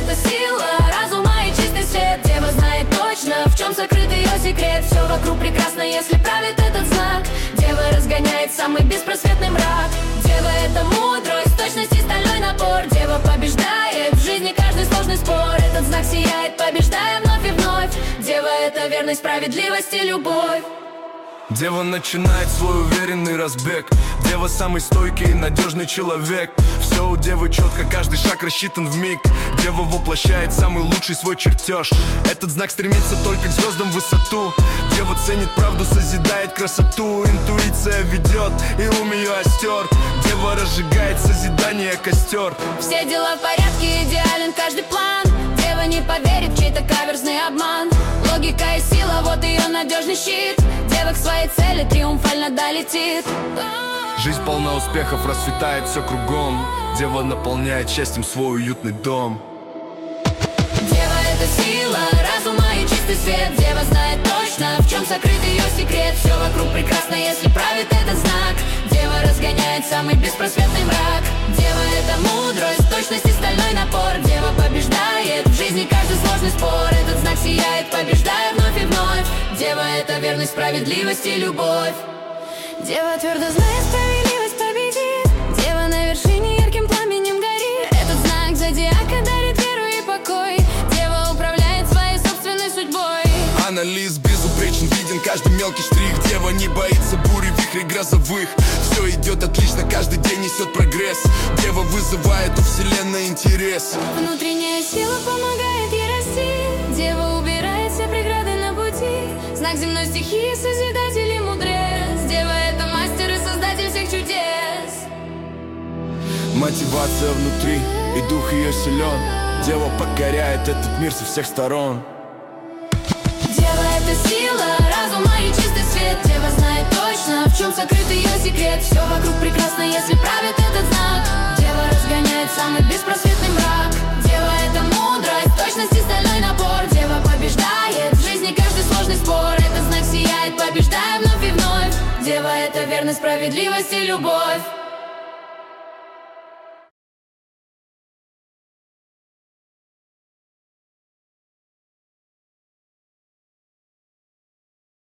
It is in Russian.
это сила разума и чистый свет. Дева знает точно, в чем сокрыт ее секрет. Все вокруг прекрасно, если правит этот знак. Дева разгоняет самый беспросветный мрак. Дева — это мудрость, точность и стальной напор. Дева побеждает в жизни каждый сложный спор. Этот знак сияет, побеждая вновь и вновь. Дева — это верность, справедливость и любовь. Дева начинает свой уверенный разбег. Дева самый стойкий и надежный человек. Все у девы четко, каждый шаг рассчитан вмиг. Дева воплощает самый лучший свой чертеж. Этот знак стремится только к звездам в высоту. Дева ценит правду, созидает красоту. Интуиция ведет, и ум ее остер. Дева разжигает созидание костер. Все дела в порядке, идеален каждый план. Дева не поверит в чей-то каверзный обман. Логика и сила, вот ее надежный щит. Дева к своей цели триумфально долетит. Жизнь полна успехов, расцветает все кругом. Дева наполняет счастьем свой уютный дом. Дева — это сила разума и чистый свет. Дева знает точно, в чем сокрыт ее секрет. Все вокруг прекрасно, если правит этот знак. Дева разгоняет самый беспросветный мрак. Дева — это мудрость, точность и стальной напор. Дева побеждает в жизни каждый сложный спор. Этот знак сияет, побеждая вновь и вновь. Дева — это верность, справедливость и любовь. Дева твердо знает, справедливость победит. Дева на вершине ярким пламенем горит. Этот знак зодиака дарит веру и покой. Дева управляет своей собственной судьбой. Анализ безупречен, виден каждый мелкий штрих. Дева не боится бури, вихрей грозовых. Все идет отлично, каждый день несет прогресс. Дева вызывает у вселенной интерес. Внутренняя сила помогает ей расти. Дева убирает все преграды на пути. Знак земной стихии, созидатель и мудрец. Дева — это мастер и создатель всех чудес. Мотивация внутри, и дух ее силен. Дева покоряет этот мир со всех сторон. Дева — это сила разума и чистый свет. Дева знает точно, в чем сокрыт ее секрет. Все вокруг прекрасно, если правит этот знак. Дева разгоняет самый беспросветный мрак. Дева — это мудрость, точность и стальной напор. Дева побеждает в жизни каждый сложный спор. Этот знак сияет, побеждая вновь и вновь. Дева — это верность, справедливость и любовь.